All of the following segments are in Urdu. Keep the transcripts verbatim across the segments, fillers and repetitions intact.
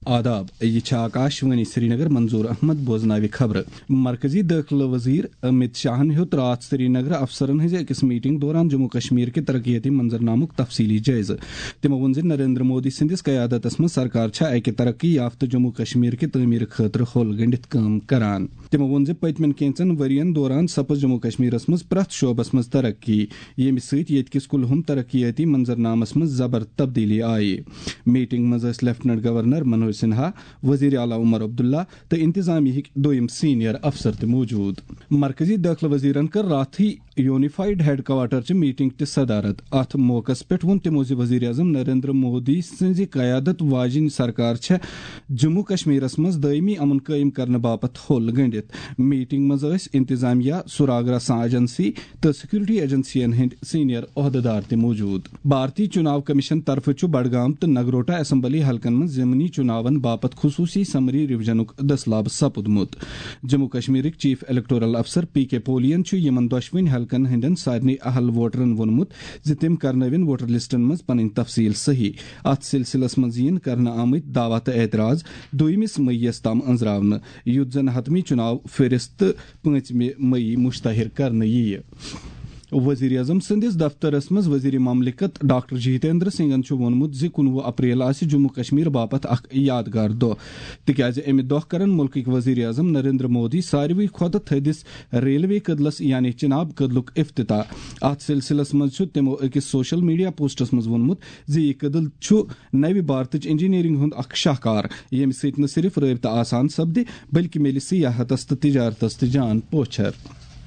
آداب یہ آکاشوانی سری نگر منظور احمد بوزناوِ خبر مرکزی داخلہ وزیر امت شاہن ہیوت رات سری نگر افسرن ہز أکس میٹنگ دوران جموں کشمیر کے ترقیاتی منظرنامک تفصیلی جائزہ تمو وون ز نریندر مودی سندس قیادتس من سرکار چھا اکہ ترقی یافتہ جموں کشمیر کے تعمیر خاطر ہول گنڈت کام کران تمو وون ز پتمن کینچن ورین دوران سپز جموں کشمیرس مز پرت شعبس مز ترقی یمہ سۭتۍ ییٚتہِ کِس کُلہُم ترقیاتی منظرنامس مز زبر تبدیلی آیہِ میٹنگ مز ٲسۍ لیفٹنٹ گورنر منوج سنہا وزیر اعلیٰ عمر عبداللہ تو انتظامیہ دویم سینئر افسر تہ موجود مرکزی داخلہ وزیرن کر راتھی یونیفائڈ ہیڈ کوارٹر چہ میٹنگ تہ صدارت ات موقع پہ ون تمو ز وزیر اعظم نریندر مودی سنز قیادت واجن سرکار چھ جموں کشمیرس مز دائمی امن قائم کرنے باپت ہول گنڈت میٹنگ مز ٲسۍ انتظامیہ سراغ رساں ایجنسی تو سیکورٹی ایجنسین ہند سینئر عہدیدار تہ موجود بھارتی چناو کمیشن طرف چھ بڈگام تو نگروٹا اسمبلی حلقن مز ضمنی چناون باپت خصوصی سمری ریویژنک دسلاب سپدمت جموں کشمیرک چیف الیکٹورل افسر پی کے پولین چھ یمن دۄشوٕنی حلقن ہندین سارنی اہل ووٹرن وونمت ز تم کرنوین ووٹر لسٹن مز پنن تفصیل صحیح ات سلسلس مز ین کرنہ آمت دعویٰ تو اعتراض دویمس مئیس تام انزراونہ یُتھ زن حتمی چناو فہرست پانژمہ مئی مشتہر کرنہ ییہ وزیر اعظم سندس دفترس مز وزیر مملکت ڈاکٹر جتیندر سنگھن وونمت ز کنوہ اپریل آس جموں کشمیر باپت اخ یادگار دہ تکیاز امہ دہ کرن ملکک وزیر اعظم نریندر مودی ساروی کھوتہ تھدس ریلوے کدلس یعنی چناب کدلک افتتاح ات سلسلس مز تمو اکس سوشل میڈیا پوسٹس مز وونمت ز یہ کدل چھ نو بھارتچ انجینئرنگ ہند اخ شاہکار یم سۭتۍ نہ صرف رابطہ آسان سپدِ بلکہ ملِ سیاحتس تو تجارتس تہ جان پوچھر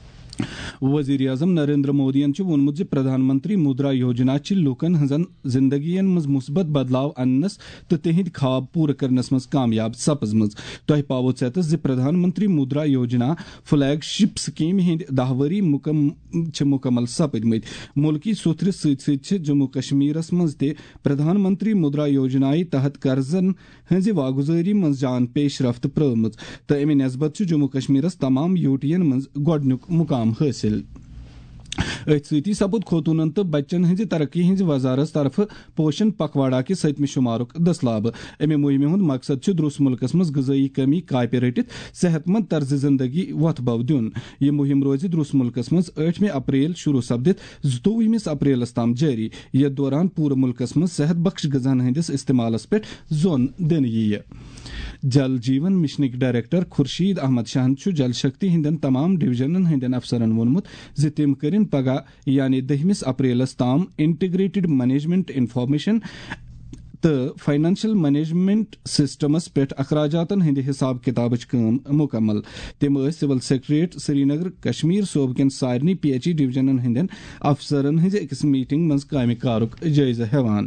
وزیر اعظم نریندر مودین وونمت ز پردھان منتری مدرا یوجنا چھ لوکن ہنزن زندگین مز مثبت بدلاو اننس تو تہند خواب پورٕ کرنس مز کامیاب سپزمژ تہ پاو ژیتس ز Pradhan Mantri Mudra Yojana flagship scheme ہند دہ ؤری مکم مکمل سپدمت ملکی سوتھر ست ست جموں کشمیرس مز تہ پردھان منتری مدرا یوجنا تحت قرضن ہنز واگزاری مز جان پیش رفت پرٲمٕژ تو امہ نسبت جموں کشمیرس تمام یوٹین مز گۄڈنیُک مقام حاصل ات سۭتی سپد خوتونن تو بچن ہز ترقی ہز وزارت طرف پوشن پکواڑا کہ ستمہ شمارک دسلاب امہ مہم ہند مقصد درست ملکس مز غذائی کمی کاپہ رٹت صحت مند طرز زندگی وتھ بو دین یہ مہم روز درست ملکس مز ٲٹھمہ اپریل شروع سپدت زٕتووُہمس اپریلس تام جاری یتھ دوران پورٕ ملکس مز صحت بخش غذاہن ہندس استعمالس پہ زون دنہٕ ییہ جل جیون مشنک ڈائریکٹر خورشید احمد شاہن جل شکتی ہندین تمام ڈویژنن ہندین افسرن وونمت ز تم کرن پگہ یعنی دہمس اپریلس تام انٹیگریٹڈ مینجمنٹ انفارمیشن تو فائنانشل مینجمنٹ سسٹمس پہ اخراجاتن ہند حساب کتابچ کام مکمل تم civil secretariat Srinagar Kashmir صوبہ کین سارنی پی ایچ ای ڈویژنن ہندین افسرن ہز اکس میٹنگ مز کامہ کارک جائزہ ہیوان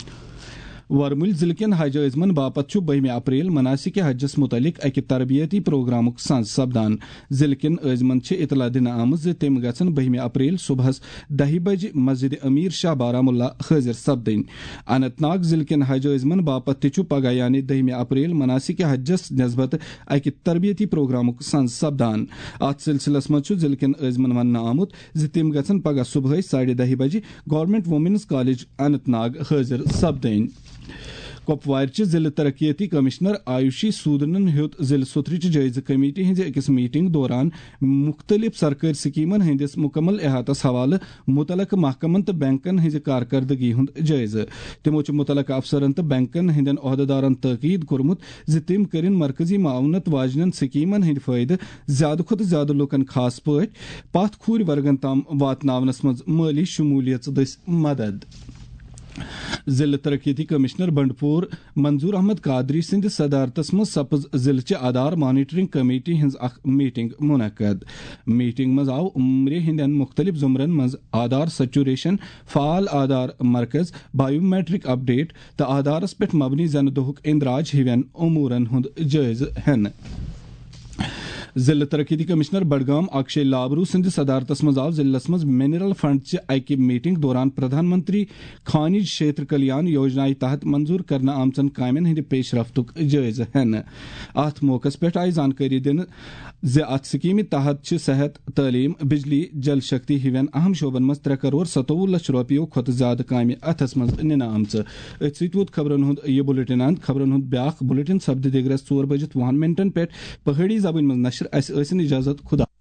ورمل ضلع کین حج عزمن باپت بہمہ اپریل مناسک حجس متعلق اکہ تربیتی پروگرامک سانز سپدان ضلع کین عزمن اطلاع دن آمت ز تم گھن بہمہ اپریل صبحس دہ بجہ مسجد امیر شاہ بارہمولہ حاضر سپدن اننت ناگ ضلع کین حج عزمن باپت تہ پگہ یعنی دہمہ اپریل مناسک حجس نسبت اکہ تربیتی پروگرامک سانز سپدان ات سلسلس مز ضلع کین عزمن ون آمت ز تم گھن پگہ صبح ساڑھے دہ بجہ government women's college Anantnag حاضر سپدن کپوار ضلع ترقیاتی کمشنر آیوشی سودنن ہیوت ضلع سوتھرچ جائزہ کمیٹی ہز اکس میٹنگ دوران مختلف سرکاری سکیمن ہندس مکمل احاطس حوالہ متعلقہ محکمن تو بینکن ہز کارکردگی ہند جائزہ تمو متعلقہ افسرن تو بینکن ہندین عہدیدارن تاکید کورمت ز تم کرن مرکزی معاونت واجنن سکیمن ہند فائدہ زیادہ کھوتہ زیادہ لوکن خاص پٲٹھۍ پتھ کھوٗرۍ ورگن تام واتناونس مز مالی شمولیت دٔسۍ مدد ضلع ترقیاتی کمشنر بنڈپور منظور احمد قادری سند صدارتس مز سپز ضلع چہ آدھار مانیٹرنگ کمیٹی ہنز اخ میٹنگ منعقد میٹنگ مز آو عمرِ ہندین مختلف زمرن مز آدھار سچوریشن فعال آدھار مرکز بایو میٹرک اپ ڈیٹ تو آدھارس پہ مبنی زنہ دہک اندراج ہِوین امورن ہند جائزہ ہینہ ضلع ترقیتی کمشنر بڈگام اکشے لابرو سند صدارتس مز آو ضلع مز منرل فنڈ چہ اکہ میٹنگ دوران پردھان منتری خانج شیتر کلیان یوجنا تحت منظور کرنا آمژن کامین ہند پیش رفتک جائزہ ہن ات موقع پہ آئی زانکاری دن زِ ات سکیمہ تحت چھ صحت تعلیم بجلی جل شکتی ہِوین اہم شعبن مز ترے کروڑ ستوہ لچھ روپیو کھت زیادہ کامہ اتھس مز ننہ آمژ ات ست ووت خبرن ہند یہ بلیٹن اند خبرن ہند بیاکھ بلیٹن سپدِ دگرس ژور بجت وُہن منٹن پہ پہاڑی زبان مز نشر اس ٲسِن اجازت خدا